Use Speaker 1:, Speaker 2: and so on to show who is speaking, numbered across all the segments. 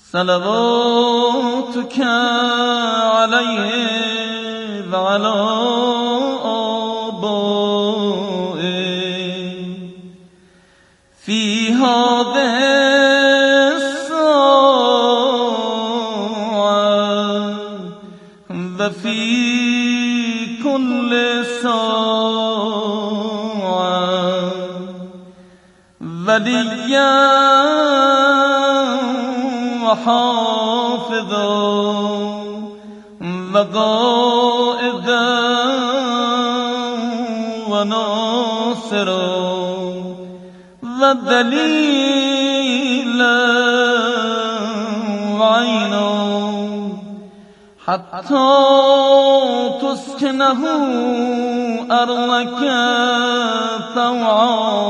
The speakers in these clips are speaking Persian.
Speaker 1: صلواتك علیه و علی آبائه فی هذه الساعة و فی كل ساعة ولیا و حافظا و قائدا و ناصرا و دلیلا و عینا حتی تسکنه ارضک طوعا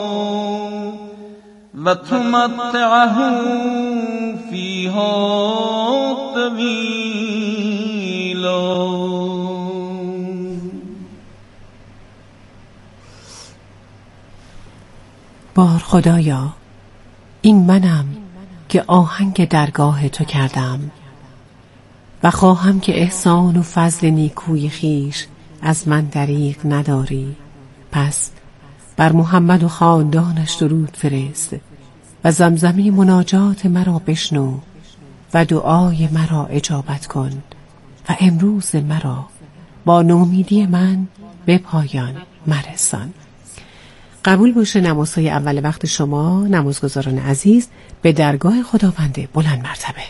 Speaker 1: و تمتعه فیها طویلا.
Speaker 2: بار خدایا، این منم که آهنگ درگاه تو کردم و خواهم که احسان و فضل نیکوی خیش از من دریغ نداری. پس بر محمد و خاندانش درود فرست و زمزمی مناجات مرا بشنو و دعای مرا اجابت کن و امروز مرا با نومیدی من به پایان مرسان. قبول باشه نمازهای اول وقت شما نمازگزاران عزیز به درگاه خداوند بلند مرتبه.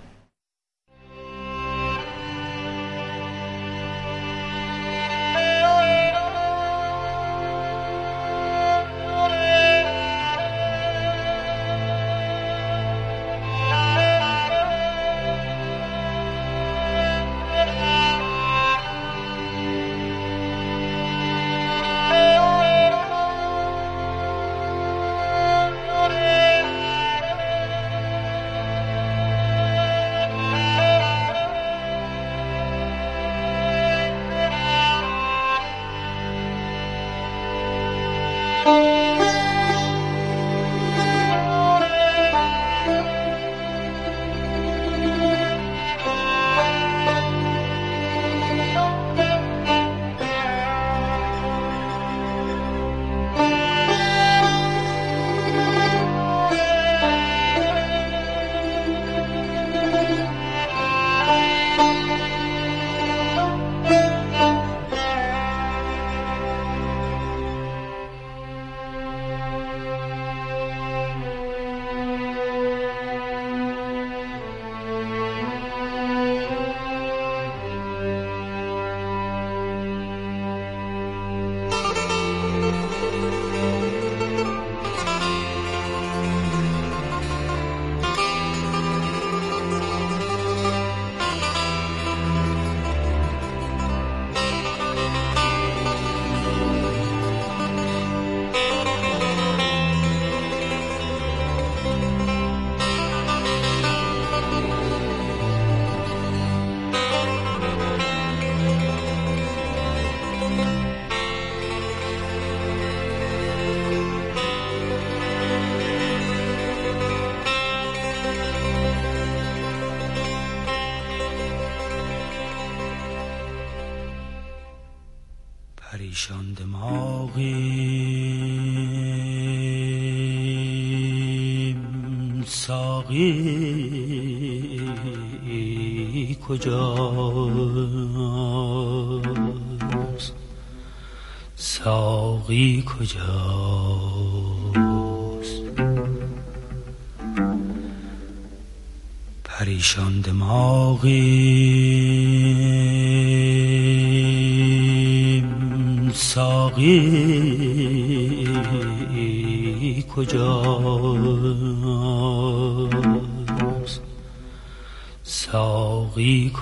Speaker 3: پریشان دماغیم ساقی کجاست؟ ساقی کجاست؟ پریشان دماغیم ساقی کجاست؟ ساقی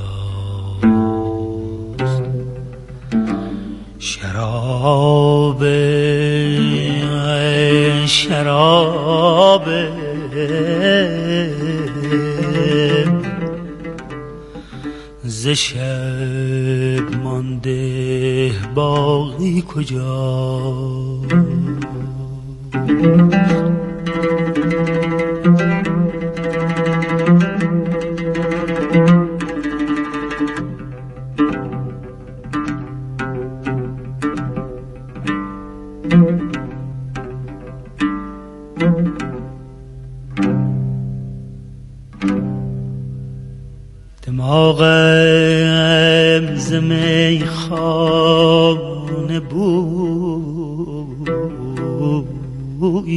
Speaker 3: کجاست؟ شراب ز شب مانده باقی کجاست؟ دماغم ز میخانه بویی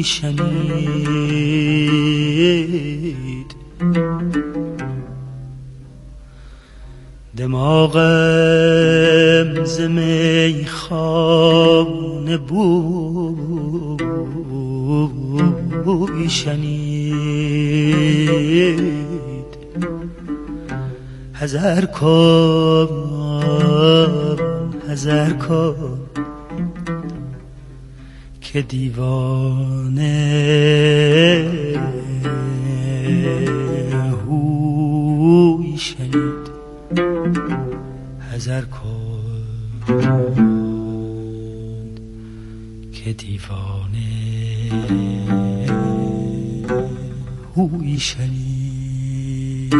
Speaker 3: شنید، دماغم ز میخانه بویی شنید. حذر کن که دیوانه هوی شنید. حذر کن که دیوانه هوی شنید.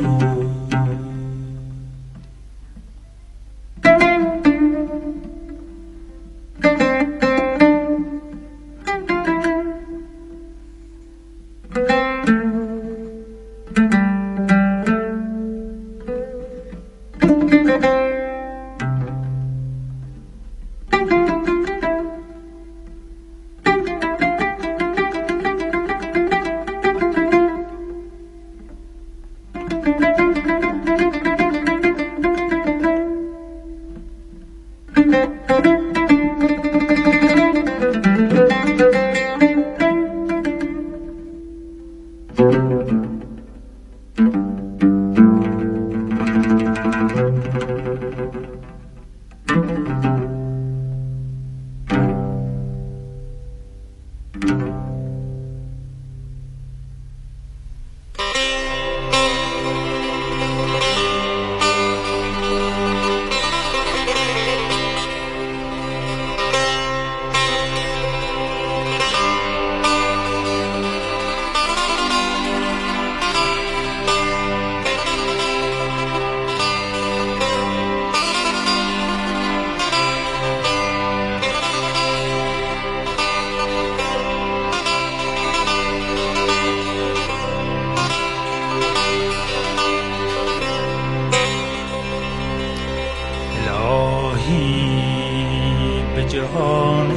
Speaker 3: جهان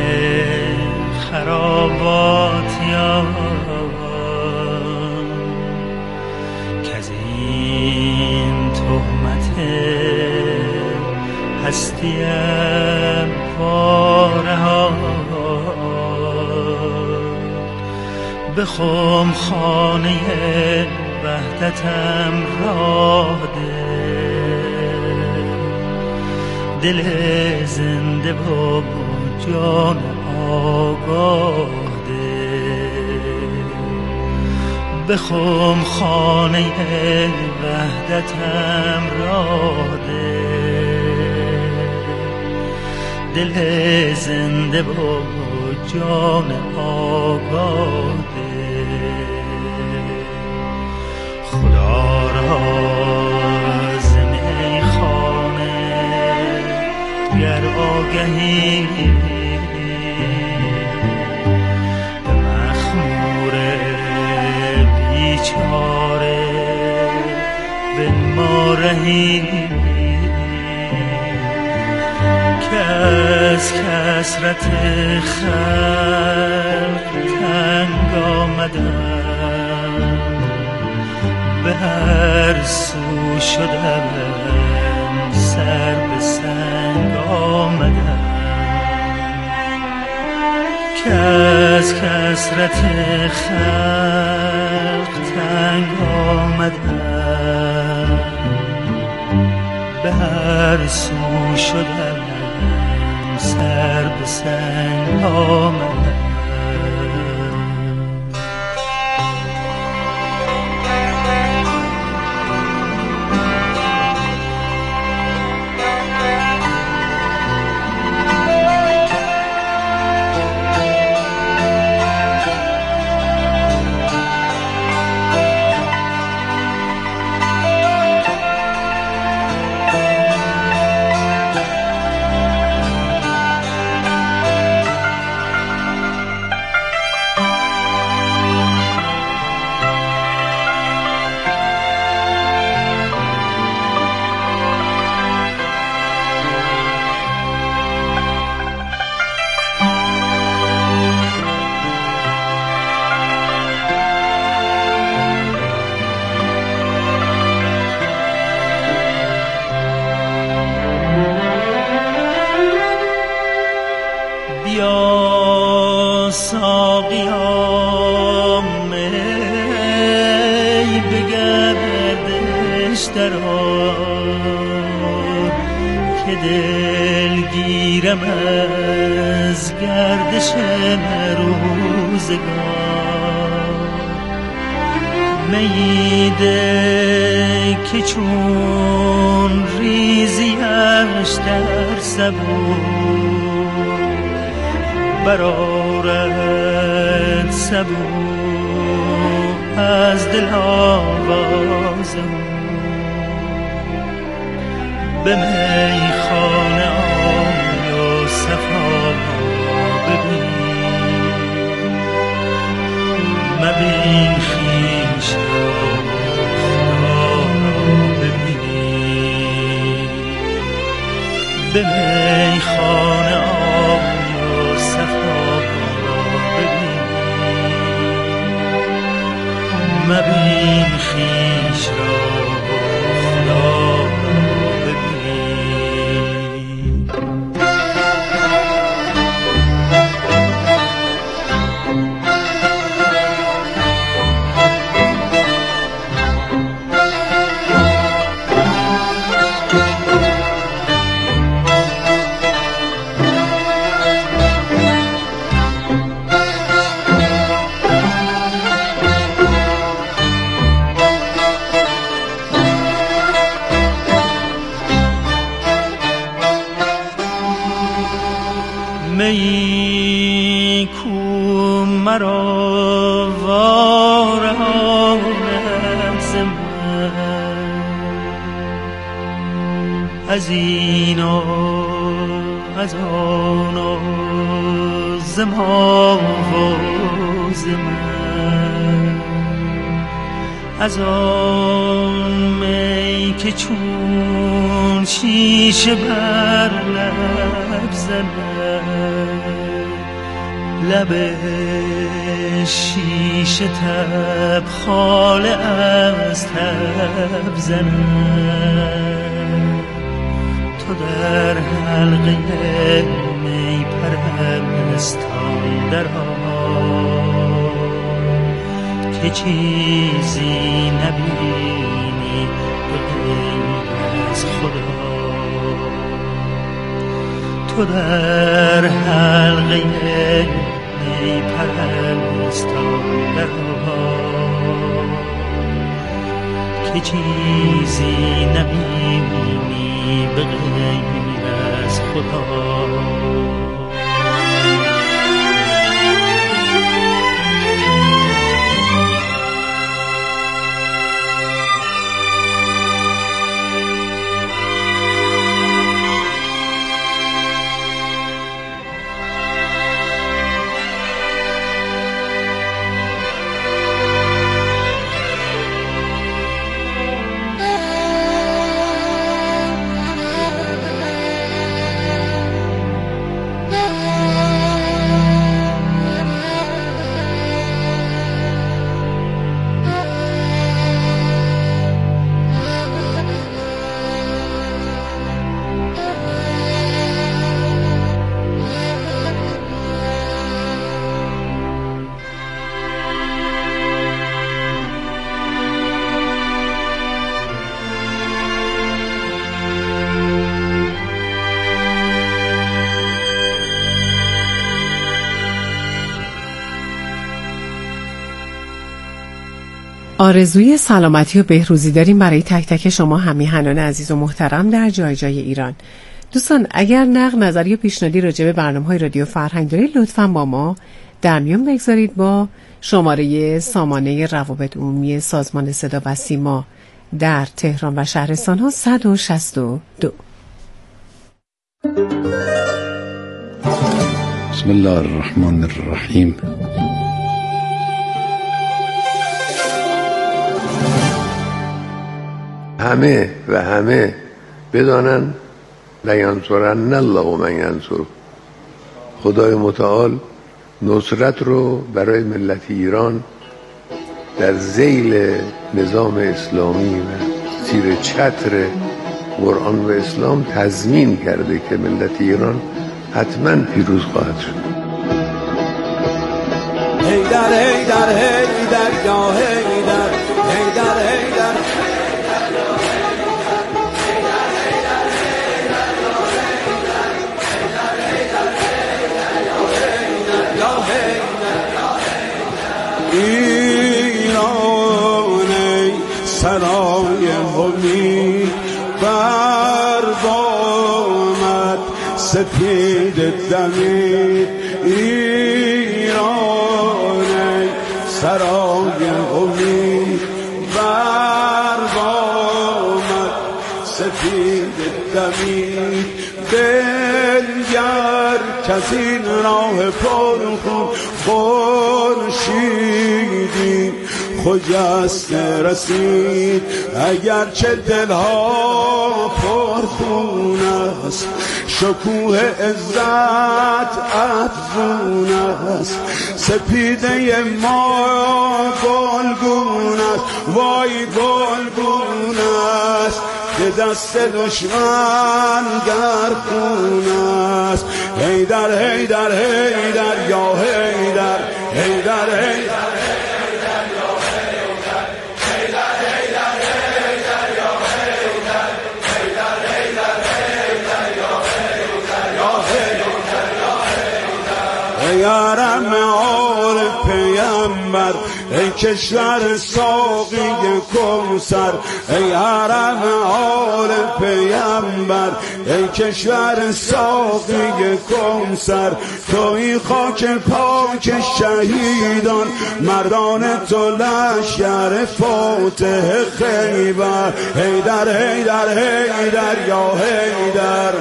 Speaker 3: خراباتیان که از این تهمت هستیم وارهان به خم خانه وحدتم راه دل زنده با جان آگاه به خم خانه وحدتم راه دل زنده با جان آگاه خدا را گر آگهی به مخمور بیچاره به ما رهی که از کثرت خلق تنگ آمدم به هر سو شدم سر به سنگ آمدم که از کثرت خلق تنگ آمدم به هر سو شدم سر به سنگ آمدم درآر که دل گیرم از گردش روزگار. میده که چون ریزیش در سبو برآرد سبو از دل آوازم. به میخانه آی و صفا ببین، مبین خویش را خدا را ببین. به میخانه آی و صفا ببین، مبین خویش را خدا را می کو مرا وارهاند ز من، از این و از آن و ز ما و ز من. از آن می که چون شیشه بر لب زند، لب شیشه تب خاله از تب زند. تو در حلقه می پرستان در که چیزی نبینی به غیر از خدا. تو در حلقه می پرستان در که چیزی نبینی به غیر از خدا.
Speaker 2: آرزوی سلامتی و بهروزی داریم برای تک تک شما همیهنان عزیز و محترم در جای جای ایران. دوستان اگر نقد، نظر یا پیشنهادی راجع به برنامه‌های رادیو فرهنگ دارید لطفاً با ما در میون بگذارید با شماره سامانه روابط عمومی سازمان صدا و سیما در تهران و شهرستان‌ها 162.
Speaker 4: بسم الله الرحمن الرحیم. همه و همه بدانن لینصرن الله من ینصره. خدای متعال نصرت رو برای ملت ایران در ذیل نظام اسلامی و زیر چتر قرآن و اسلام تضمین کرده که ملت ایران حتما پیروز خواهد شد.
Speaker 5: هیدر هیدر هیدر یا هیدر هیدر هیدر سرای امید بر بامت سپید دمید ایران سرای امید بر بامت سپید دمید بنگر کز این راه پرخون خورشیدی خجسته رسید اگرچه دلها پرخون است شکوه عزت افزون است سپیده ما گلگون است وای گلگون است که دست دشمن در خون است حیدر حیدر حیدر یا حیدر حیدر حیدر یارم آل پیامبر ای کشور ساقی کوثر ای یارم آل پیامبر ای کشور ساقی کوثر توی خاک پاک شهیدان مردان تو لشکر فاتح خیبر حیدر حیدر حیدر یا حیدر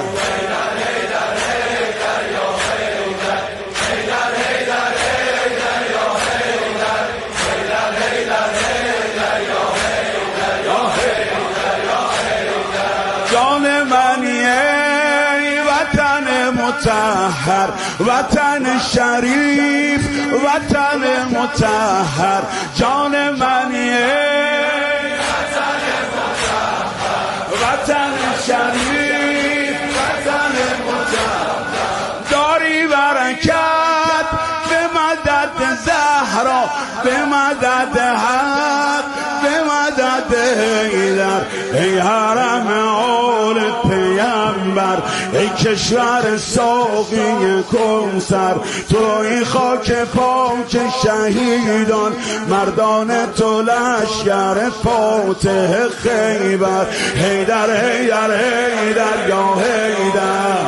Speaker 5: جان منی ای وطن مطهر وطن شریف وطن مطهر جان منی ای وطن شریف وطن مطهر داری برکت به مدد زهرا به مدد حق به مدد حیدر ای حرم آل پیامبر ای کشور ساقی کوثر توی خاک پاک شهیدان مردان تو لشکر فاتح خیبر حیدر حیدر حیدر یا حیدر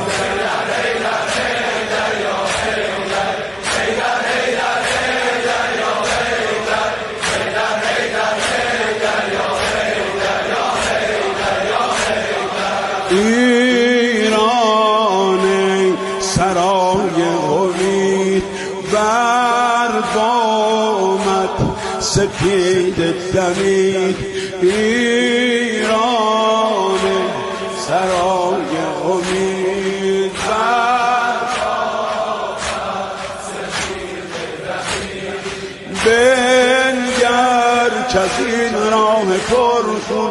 Speaker 5: ایران سرای امید بر بامت سپید دمید ایران سرای امید بر بامت سپید دمید بنگر کز این راه پرخون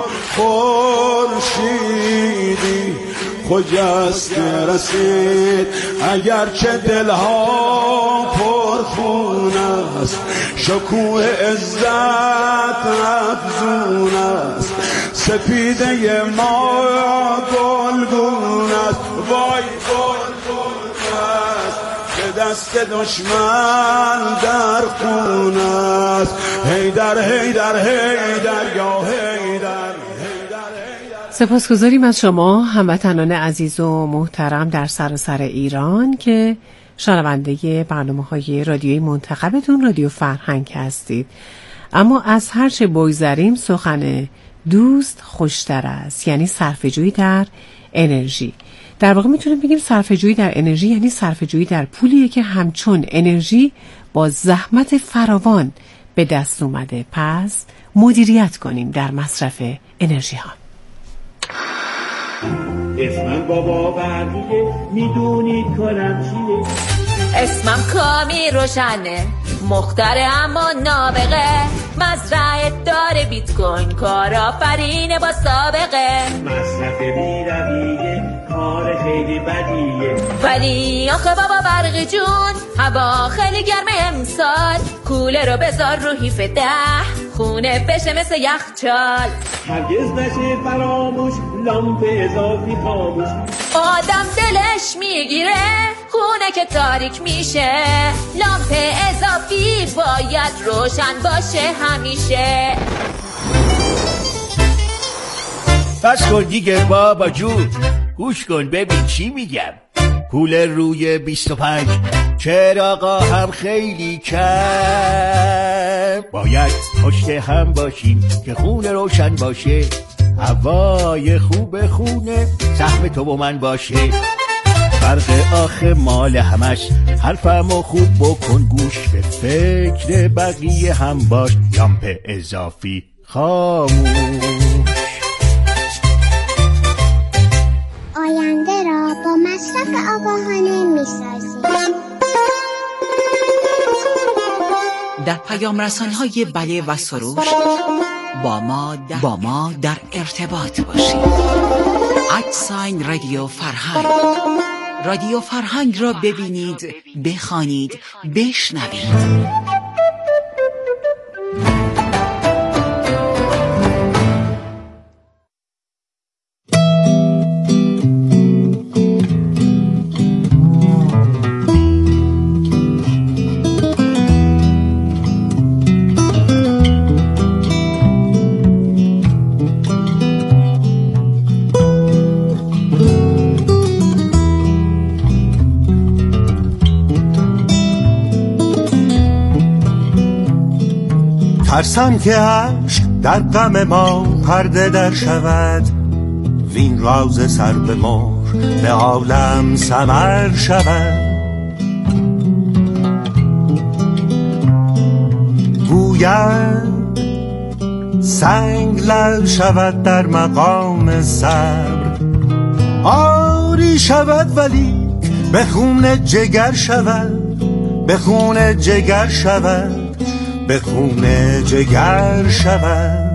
Speaker 5: خورشیدی خجسته رسید اگرچه دلها پرخون است شکوه عزت افزون است سپیده ما گلگون است وای گلگون است که دست دشمن در خون است حیدر حیدر حیدر یا حیدر.
Speaker 2: سپاسگزاریم از شما هموطنان عزیز و محترم در سراسر ایران که شنونده برنامه‌های رادیویی منتخبتون رادیو فرهنگ هستید. اما از هر چه بگذریم سخن دوست خوشتر است، یعنی صرفه‌جویی در انرژی. در واقع میتونیم بگیم صرفه‌جویی در انرژی یعنی صرفه‌جویی در پولیه که همچون انرژی با زحمت فراوان به دست اومده. پس مدیریت کنیم در مصرف انرژی ها.
Speaker 6: اسمم بابا برقیه میدونید کارم چیه
Speaker 7: اسمم کامی روشنه مختره اما نابغه مزرعه داره بیت کوین کارآفرینه با سابقه
Speaker 6: مصرف بی‌رویه کار خیلی بدیه
Speaker 7: ولی آخه بابا برقی جون هوا خیلی گرمه امسال کوله رو بذار رو هیف 10 خونه بشه مثل یخچال
Speaker 6: هرگز نشه فراموش لامپ اضافی خاموش
Speaker 7: آدم دلش میگیره خونه که تاریک میشه لامپ اضافی باید روشن باشه همیشه
Speaker 8: بس کن دیگه بابا جون، گوش کن ببین چی میگم. کولر روی 25، چراغا هم خیلی کم. باید پشت هم باشیم که خونه روشن باشه، هوای خوب خونه سهم تو و من باشه. فرق آخه مال همش، حرفمو خوب بکن گوش، به فکر بقیه هم باش، لامپ اضافی خاموش.
Speaker 9: آینده را با مصرف آگاهانه می‌سازیم.
Speaker 10: در پیام رسان‌های بله و سروش با ما در ارتباط باشید. @رادیو فرهنگ. رادیو فرهنگ را ببینید، بخوانید، بشنوید.
Speaker 11: ترسم که عشق در غم ما پرده در شود، وین راز سر به مهر به عالم سمر شود. گوید سنگ لعل شود در مقام صبر، آری شود ولی به خون جگر شود، به خون جگر شود، به خون جگر شود.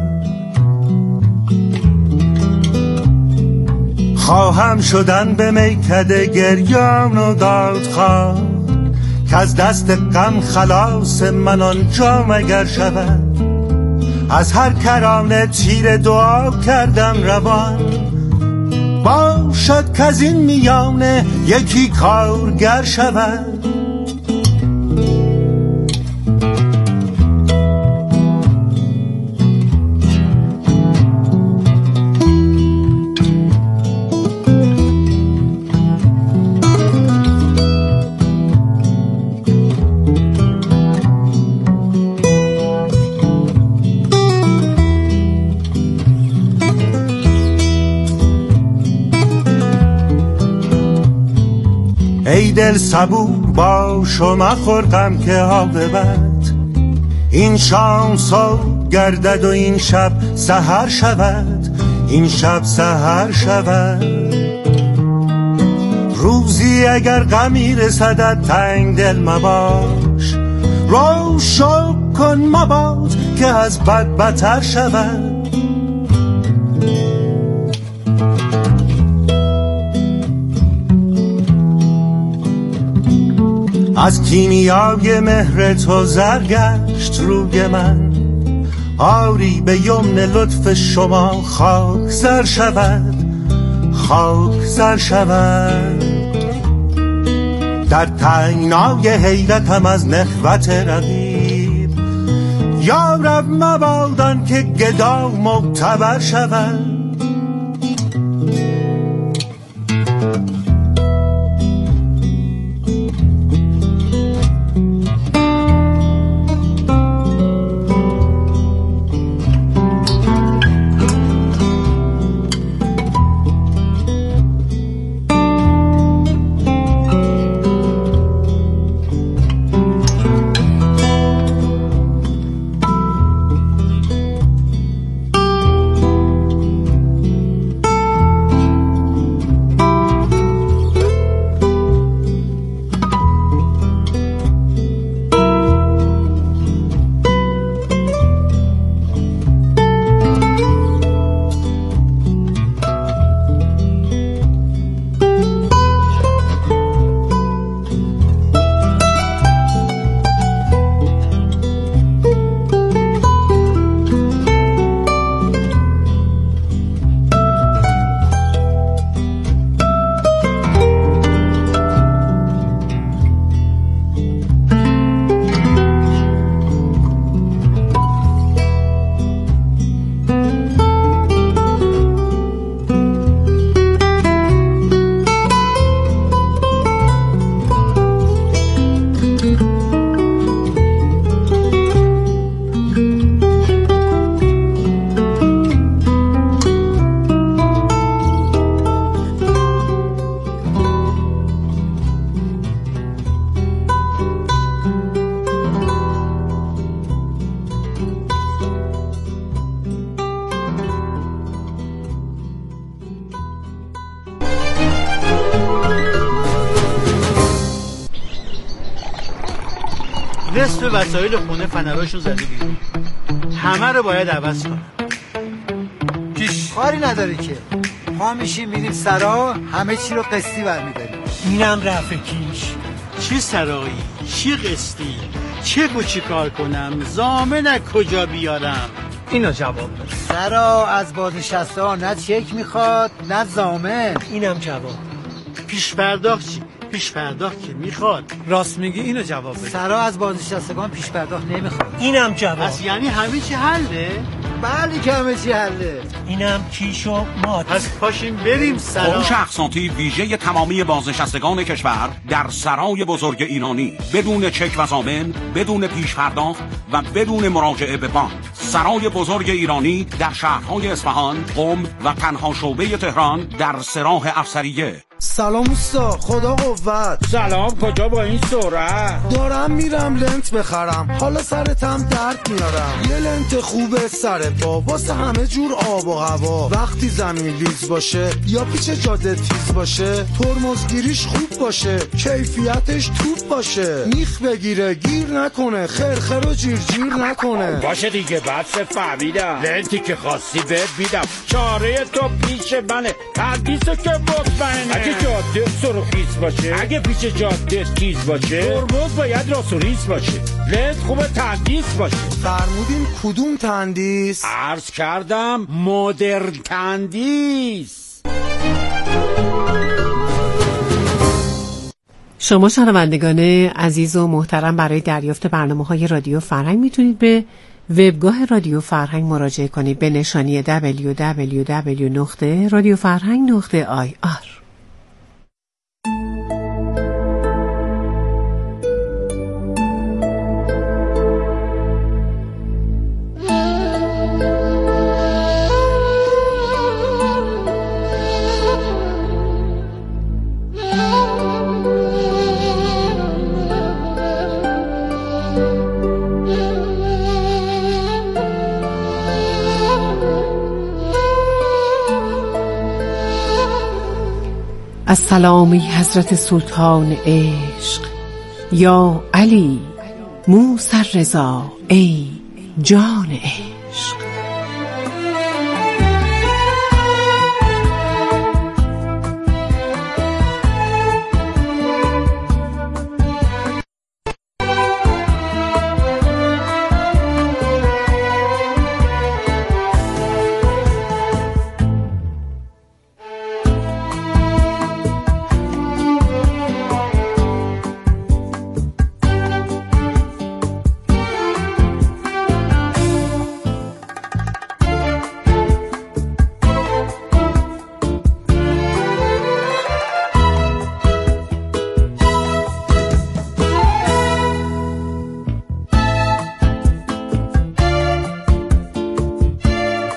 Speaker 11: خواهم شدن به میکده گریان و دادخواه، که از دست غم خلاص من آنجا مگر شود. از هر کرانه تیر دعا کردم روان، باشد که از این میانه یکی کارگر شود. ای دل صبور باش و مخور غم که عاقبت این شام صبح گردد و این شب سحر شود، این شب سحر شود. روزی اگر غمی رسدت تنگ دل مباش، رو شکر کن مباد که از بد بدتر شود. از کیمیای مهر تو زرگشت روی من، آری به یمن لطف شما خاک زر شود، خاک زر شود. در تنگنای حیرتم از نخوت رقیب، یا رب مبادان که گدا معتبر شود.
Speaker 8: نصف وسایل خونه فنراشون زده بیرون. همه رو باید عوض کنم.
Speaker 12: کاری نداره که ما میشیم میریم سرا، همه چی رو قسطی برمیداریم.
Speaker 3: اینم رفع کیش.
Speaker 8: چی سرایی؟ چی قسطی؟ چه چی کار کنم؟ ضامن کجا بیارم؟
Speaker 3: اینو جواب بده.
Speaker 12: سرا از بازنشسته ها نه چک میخواد نه ضامن.
Speaker 3: اینم جواب.
Speaker 8: پیش پرداخت چی؟ پیش پرداخت که میخواد.
Speaker 3: راست میگی، اینو جواب بده.
Speaker 12: سرا از بازنشستگان پیش پرداخت نمیخواد.
Speaker 3: اینم جواب.
Speaker 8: پس یعنی همه چی حله؟
Speaker 12: بله که همه چی حله.
Speaker 3: اینم کیش و مات.
Speaker 8: پس پاشیم بریم سرا.
Speaker 13: فروش اقساطی ویژه تمامی بازنشستگان کشور در سرای بزرگ ایرانی، بدون چک و ضامن، بدون پیش پرداخت و بدون مراجعه به بانک. سرای بزرگ ایرانی در شهرهای اصفهان، قم و تنها شعبه تهران در سراح افسریه.
Speaker 14: سلام اوستا، خدا قوت.
Speaker 15: سلام، کجا با این سرعت؟
Speaker 14: دارم میرم لنت بخرم، حالا سرتم درد میارم. یه لنت خوبه سر پا واسه همه جور آب و هوا. وقتی زمین لیز باشه یا پیچ جاده تیز باشه، ترمزگیریش خوب باشه، کیفیتش توپ باشه، میخ بگیره گیر نکنه، خرخر و جیر نکنه.
Speaker 15: باشه دیگه، بس فهمیدم. لنتی که خواستی بهت میدم، چاره تو پیش منه، تردیسو که مطمئنه. اگه جاده سرخیز باشه، اگه پیچ جاده تیز باشه، ترمز باید راست و ریز باشه، لنت خوبه تندیس باشه.
Speaker 14: فرمودین کدوم تندیس؟
Speaker 15: عرض کردم مدرن تندیس.
Speaker 2: شما شنوندگان عزیز و محترم برای دریافت برنامه‌های رادیو فرهنگ میتونید به وبگاه رادیو فرهنگ مراجعه کنید به نشانی www.radiofarhang.ir. السلامی حضرت سلطان عشق، یا علی موسی رضا ای جان عشق.